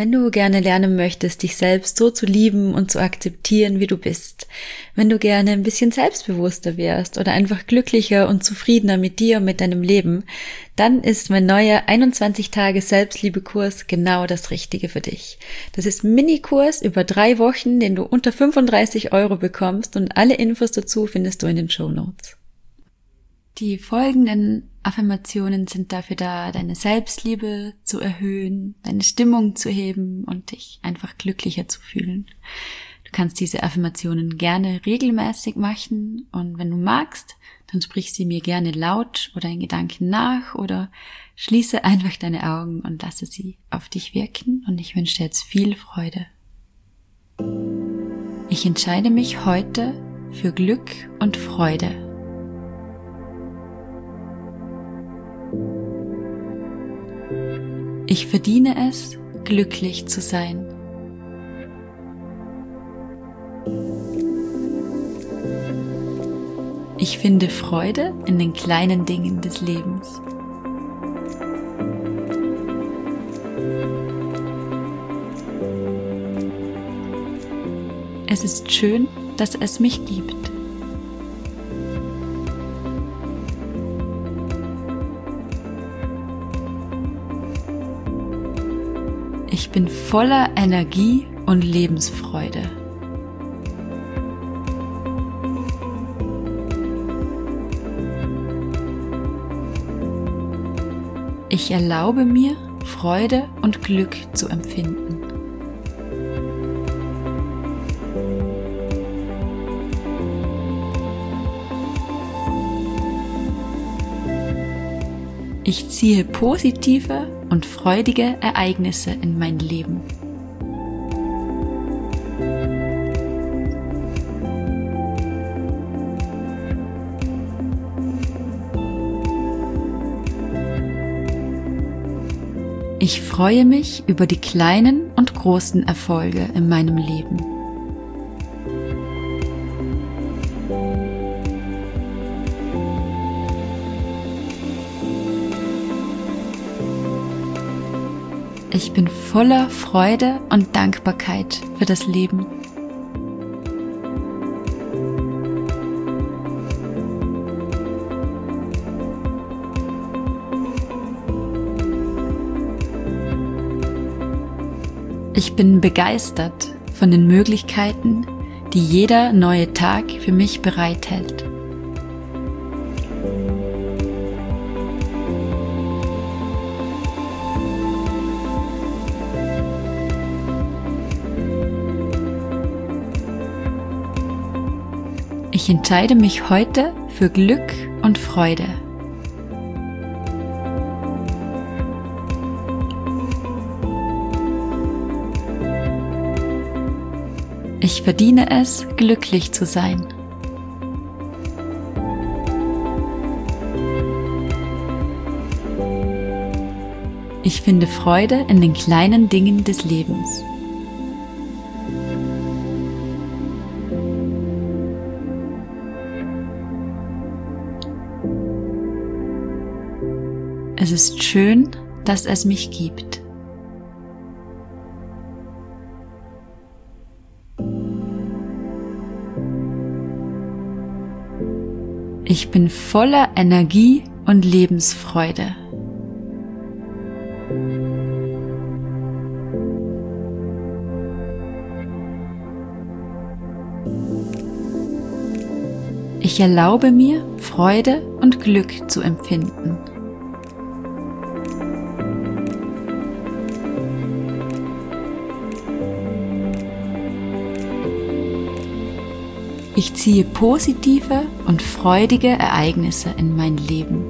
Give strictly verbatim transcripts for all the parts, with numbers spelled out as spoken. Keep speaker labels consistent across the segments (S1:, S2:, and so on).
S1: Wenn du gerne lernen möchtest, dich selbst so zu lieben und zu akzeptieren, wie du bist, wenn du gerne ein bisschen selbstbewusster wärst oder einfach glücklicher und zufriedener mit dir und mit deinem Leben, dann ist mein neuer einundzwanzig Tage Selbstliebe-Kurs genau das Richtige für dich. Das ist ein Minikurs über drei Wochen, den du unter fünfunddreißig Euro bekommst, und alle Infos dazu findest du in den Shownotes. Die folgenden Affirmationen sind dafür da, deine Selbstliebe zu erhöhen, deine Stimmung zu heben und dich einfach glücklicher zu fühlen. Du kannst diese Affirmationen gerne regelmäßig machen, und wenn du magst, dann sprich sie mir gerne laut oder in Gedanken nach oder schließe einfach deine Augen und lasse sie auf dich wirken, und ich wünsche dir jetzt viel Freude. Ich entscheide mich heute für Glück und Freude. Ich verdiene es, glücklich zu sein. Ich finde Freude in den kleinen Dingen des Lebens. Es ist schön, dass es mich gibt. Ich bin voller Energie und Lebensfreude. Ich erlaube mir, Freude und Glück zu empfinden. Ich ziehe positive und freudige Ereignisse in mein Leben. Ich freue mich über die kleinen und großen Erfolge in meinem Leben. Ich bin voller Freude und Dankbarkeit für das Leben. Ich bin begeistert von den Möglichkeiten, die jeder neue Tag für mich bereithält. Ich entscheide mich heute für Glück und Freude. Ich verdiene es, glücklich zu sein. Ich finde Freude in den kleinen Dingen des Lebens. Es ist schön, dass es mich gibt. Ich bin voller Energie und Lebensfreude. Ich erlaube mir, Freude und Glück zu empfinden. Ich ziehe positive und freudige Ereignisse in mein Leben.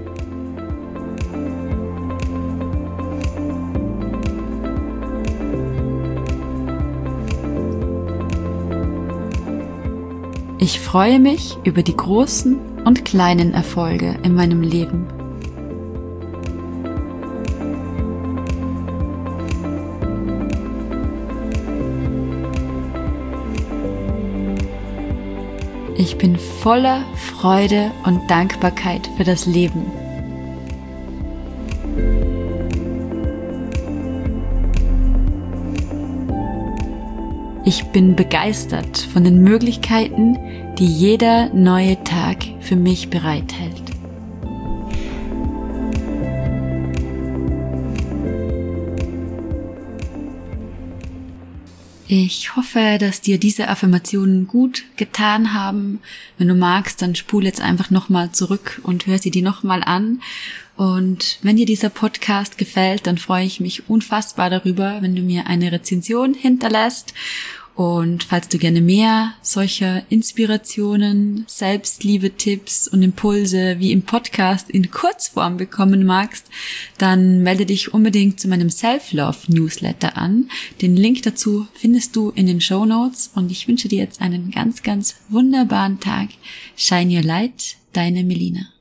S1: Ich freue mich über die großen und kleinen Erfolge in meinem Leben. Ich bin voller Freude und Dankbarkeit für das Leben. Ich bin begeistert von den Möglichkeiten, die jeder neue Tag für mich bereithält. Ich hoffe, dass dir diese Affirmationen gut getan haben. Wenn du magst, dann spule jetzt einfach nochmal zurück und hör sie dir nochmal an. Und wenn dir dieser Podcast gefällt, dann freue ich mich unfassbar darüber, wenn du mir eine Rezension hinterlässt. Und falls du gerne mehr solcher Inspirationen, Selbstliebe-Tipps und Impulse wie im Podcast in Kurzform bekommen magst, dann melde dich unbedingt zu meinem Self-Love-Newsletter an. Den Link dazu findest du in den Shownotes und ich wünsche dir jetzt einen ganz, ganz wunderbaren Tag. Shine your light, deine Melina.